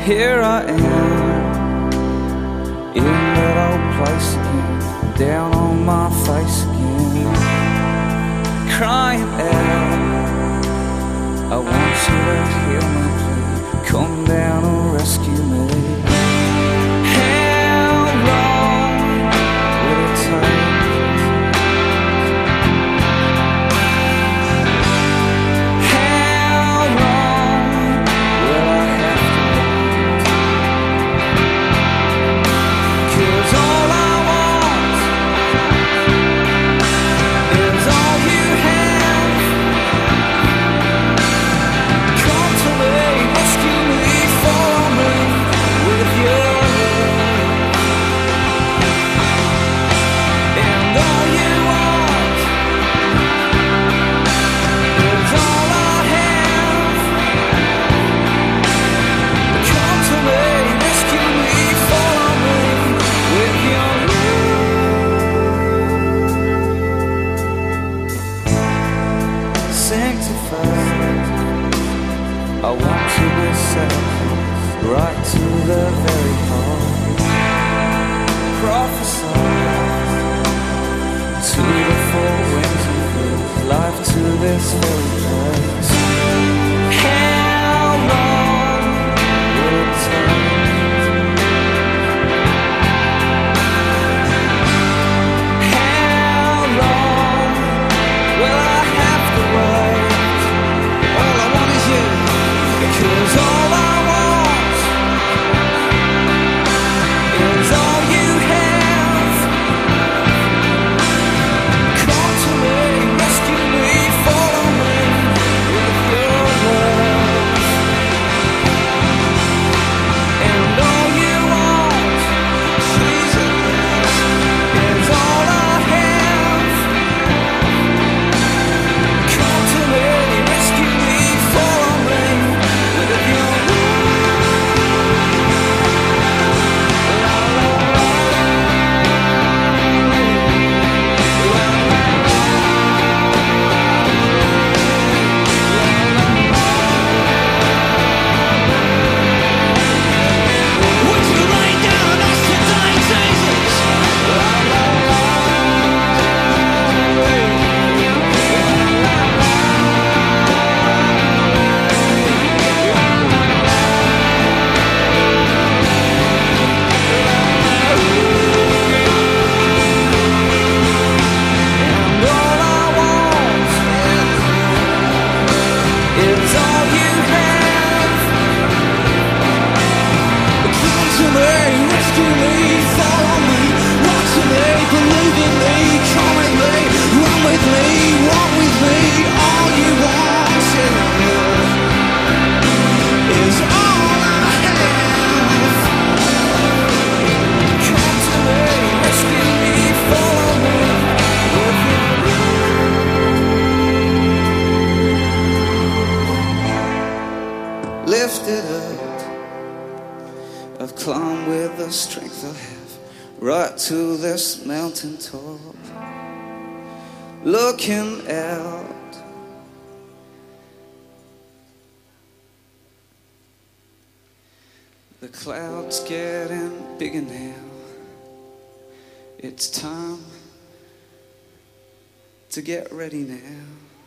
Here I am, in that old place again, down on my face again, crying out, I want you to hear my plea, come down and rescue me. How long will it take? How long will I have to wait? 'Cause all I want is all you have. Come to me, rescue me, follow me with your love. And all you want is all I have. Come to me, rescue me, follow me with your love. Sanctified, I want to be set right to the very heart. Prophesy to the four winds and breathe life to this very place. How long will it take? How long will I have to wait? All I want is you, because all I want is all you have. Come to me, rescue me, follow me with your love. And all you want, Jesus, is all I have. Come to me, rescue me, follow me with your would you lay down us today, Jesus? And all I want is all you have. Come to me, rescue me, follow me, watch me, believe in me, come with me, run with me, walk with me. All you want is all I have. Come to me, rescue me, follow me with your love. Lifted up, I've climbed with the strength I have, right to this mountain top, looking out. The clouds getting bigger now. It's time to get ready now.